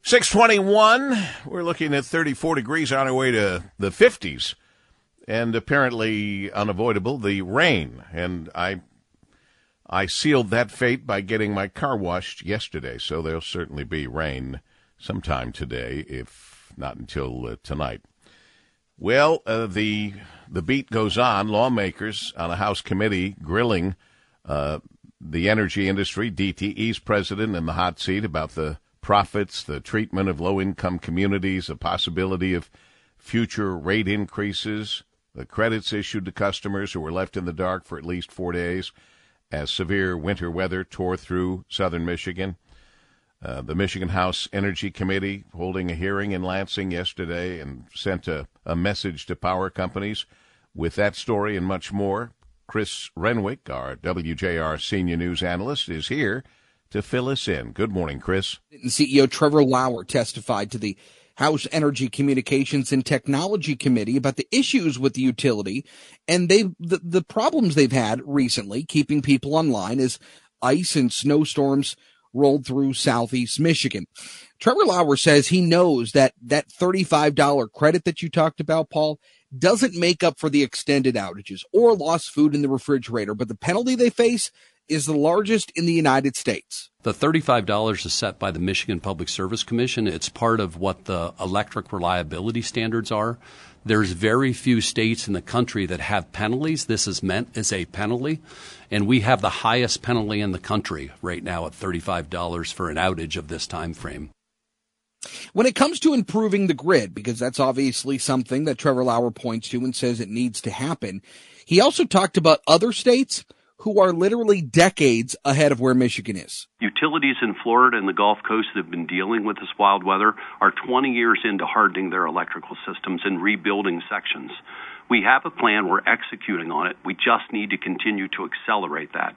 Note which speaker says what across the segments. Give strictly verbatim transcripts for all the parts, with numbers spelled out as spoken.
Speaker 1: six twenty-one, we're looking at thirty-four degrees on our way to the fifties. And apparently unavoidable, the rain. And I I sealed that fate by getting my car washed yesterday, so there'll certainly be rain sometime today, if not until uh, tonight. Well, uh, the the beat goes on. Lawmakers on a House committee grilling uh, the energy industry, D T E's president in the hot seat about the profits, the treatment of low-income communities, the possibility of future rate increases, the credits issued to customers who were left in the dark for at least four days as severe winter weather tore through southern Michigan. Uh, the Michigan House Energy Committee holding a hearing in Lansing yesterday and sent a, a message to power companies. With that story and much more, Chris Renwick, our W J R senior news analyst, is here to fill us in. Good morning, Chris.
Speaker 2: C E O Trevor Lauer testified to the House Energy Communications and Technology Committee about the issues with the utility and they the, the problems they've had recently keeping people online as ice and snowstorms rolled through southeast Michigan. Trevor Lauer says he knows that that thirty-five dollars credit that you talked about, Paul, doesn't make up for the extended outages or lost food in the refrigerator, but the penalty they face is the largest in the United States.
Speaker 3: The thirty-five dollars is set by the Michigan Public Service Commission. It's part of what the electric reliability standards are. There's very few states in the country that have penalties. This is meant as a penalty, and we have the highest penalty in the country right now at thirty-five dollars for an outage of this time frame.
Speaker 2: When it comes to improving the grid, because that's obviously something that Trevor Lauer points to and says it needs to happen, he also talked about other states who are literally decades ahead of where Michigan is.
Speaker 4: Utilities in Florida and the Gulf Coast that have been dealing with this wild weather are twenty years into hardening their electrical systems and rebuilding sections. We have a plan. We're executing on it. We just need to continue to accelerate that.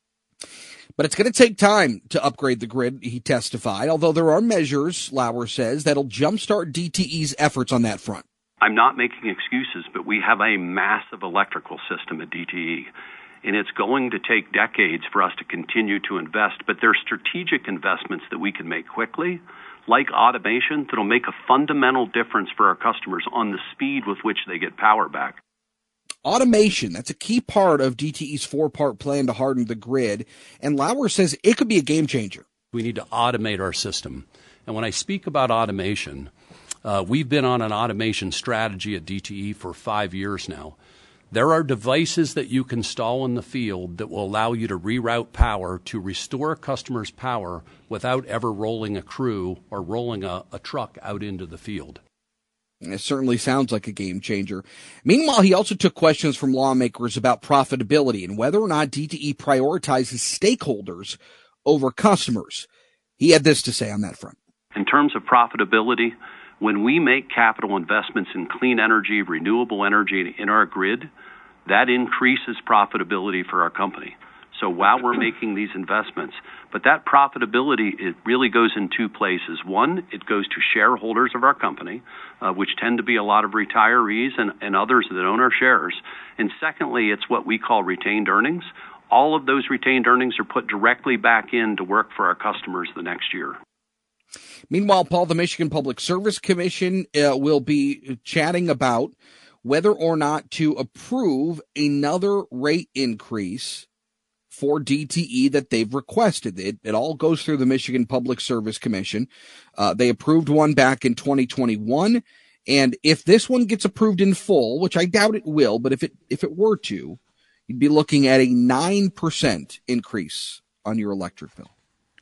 Speaker 2: But it's going to take time to upgrade the grid, he testified, although there are measures, Lauer says, that'll jumpstart D T E's efforts on that front.
Speaker 4: I'm not making excuses, but we have a massive electrical system at D T E. And it's going to take decades for us to continue to invest, but there are strategic investments that we can make quickly, like automation, that'll make a fundamental difference for our customers on the speed with which they get power back.
Speaker 2: Automation, that's a key part of D T E's four-part plan to harden the grid, and Lauer says it could be a game changer.
Speaker 3: We need to automate our system. And when I speak about automation, uh, we've been on an automation strategy at D T E for five years now. There are devices that you can install in the field that will allow you to reroute power to restore a customer's power without ever rolling a crew or rolling a, a truck out into the field.
Speaker 2: It certainly sounds like a game changer. Meanwhile, he also took questions from lawmakers about profitability and whether or not D T E prioritizes stakeholders over customers. He had this to say on that front.
Speaker 4: In terms of profitability, when we make capital investments in clean energy, renewable energy in our grid, that increases profitability for our company. So while we're making these investments, but that profitability, it really goes in two places. One, it goes to shareholders of our company, uh, which tend to be a lot of retirees and, and others that own our shares. And secondly, it's what we call retained earnings. All of those retained earnings are put directly back in to work for our customers the next year.
Speaker 2: Meanwhile, Paul, the Michigan Public Service Commission uh, will be chatting about whether or not to approve another rate increase for D T E that they've requested. It, it all goes through the Michigan Public Service Commission. Uh, they approved one back in twenty twenty-one. And if this one gets approved in full, which I doubt it will, but if it if it were to, you'd be looking at a nine percent increase on your electric bill.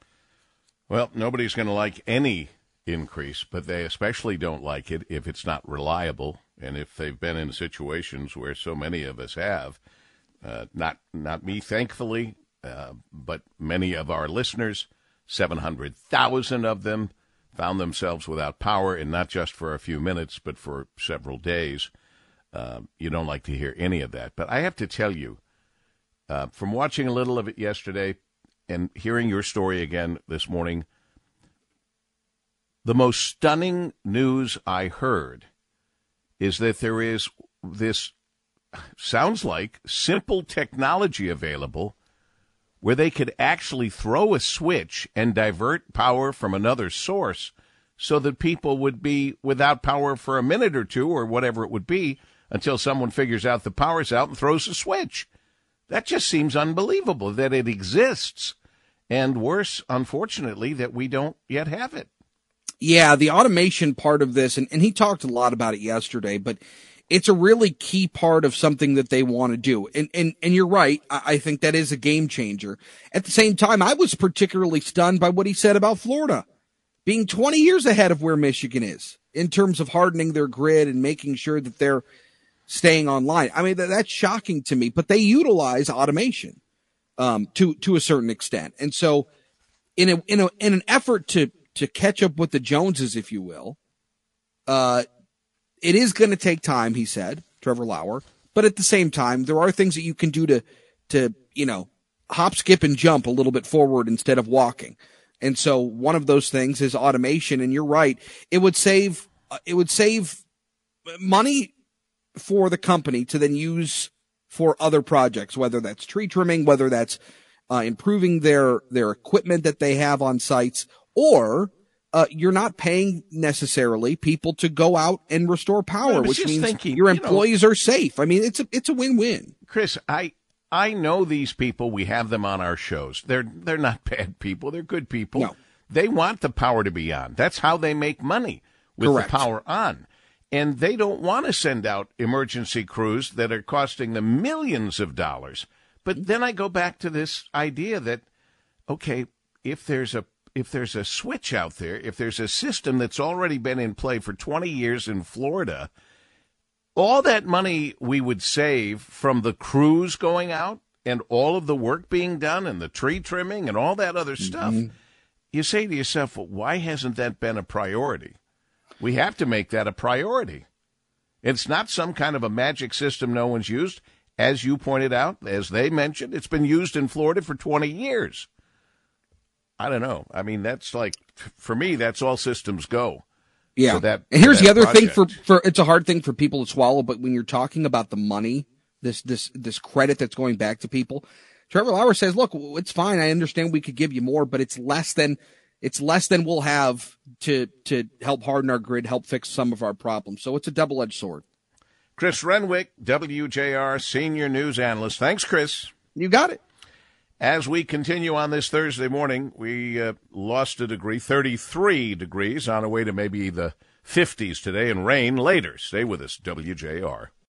Speaker 1: Well, nobody's going to like any increase, but they especially don't like it if it's not reliable and if they've been in situations where so many of us have. Uh, not not me, thankfully, uh, but many of our listeners, seven hundred thousand of them, found themselves without power, and not just for a few minutes, but for several days. Uh, you don't like to hear any of that. But I have to tell you, uh, from watching a little of it yesterday, and hearing your story again this morning, the most stunning news I heard is that there is this, sounds like, simple technology available where they could actually throw a switch and divert power from another source so that people would be without power for a minute or two or whatever it would be until someone figures out the power's out and throws a switch. That just seems unbelievable that it exists. And worse, unfortunately, that we don't yet have it.
Speaker 2: Yeah, the automation part of this, and, and he talked a lot about it yesterday, but it's a really key part of something that they want to do. And, and, and you're right. I, I think that is a game changer. At the same time, I was particularly stunned by what he said about Florida being twenty years ahead of where Michigan is in terms of hardening their grid and making sure that they're staying online. I mean, that, that's shocking to me, but they utilize automation, um, to, to a certain extent. And so in a, in a, in an effort to, to catch up with the Joneses, if you will, uh, it is going to take time, he said, Trevor Lauer. But at the same time, there are things that you can do to, to, you know, hop, skip, and jump a little bit forward instead of walking. And so one of those things is automation. And you're right. It would save, uh, it would save money for the company to then use for other projects, whether that's tree trimming, whether that's uh, improving their, their equipment that they have on sites, or Uh, you're not paying necessarily people to go out and restore power, which means thinking, your employees you know, are safe. I mean, it's a, it's a win-win.
Speaker 1: Chris, I, I know these people. We have them on our shows. They're, they're not bad people. They're good people.
Speaker 2: No.
Speaker 1: They want the power to be on. That's how they make money, with
Speaker 2: Correct.
Speaker 1: the power on. And they don't want to send out emergency crews that are costing them millions of dollars. But then I go back to this idea that, okay, if there's a If there's a switch out there, if there's a system that's already been in play for twenty years in Florida, all that money we would save from the crews going out and all of the work being done and the tree trimming and all that other stuff, mm-hmm. you say to yourself, well, why hasn't that been a priority? We have to make that a priority. It's not some kind of a magic system no one's used. As you pointed out, as they mentioned, it's been used in Florida for twenty years. I don't know. I mean, that's like, for me, that's all systems go.
Speaker 2: Yeah.
Speaker 1: So that,
Speaker 2: and here's the other
Speaker 1: project.
Speaker 2: thing for, for, it's a hard thing for people to swallow, but when you're talking about the money, this, this, this credit that's going back to people, Trevor Lauer says, look, it's fine. I understand we could give you more, but it's less than, it's less than we'll have to, to help harden our grid, help fix some of our problems. So it's a double-edged sword.
Speaker 1: Chris Renwick, W J R senior news analyst. Thanks, Chris.
Speaker 2: You got it.
Speaker 1: As we continue on this Thursday morning, we uh, lost a degree, thirty-three degrees, on our way to maybe the fifties today, and rain later. Stay with us, W J R.